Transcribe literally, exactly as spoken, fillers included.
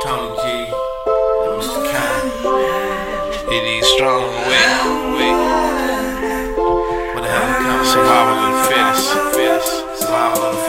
Tony G, and Mister Kane. It is strong way, way. What the hell we come? Survival of the fittest, fittest. Survival of the